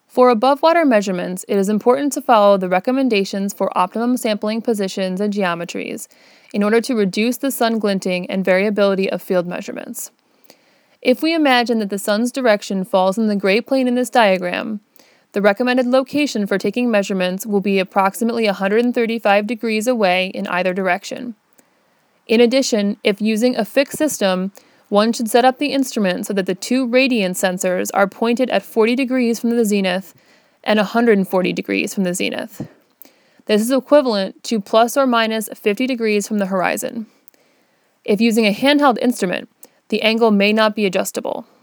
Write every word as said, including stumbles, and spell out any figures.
For above-water measurements, it is important to follow the recommendations for optimum sampling positions and geometries in order to reduce the sun glinting and variability of field measurements. If we imagine that the sun's direction falls in the gray plane in this diagram, the recommended location for taking measurements will be approximately one hundred thirty-five degrees away in either direction. In addition, if using a fixed system, one should set up the instrument so that the two radiance sensors are pointed at forty degrees from the zenith and one hundred forty degrees from the zenith. This is equivalent to plus or minus fifty degrees from the horizon. If using a handheld instrument, the angle may not be adjustable.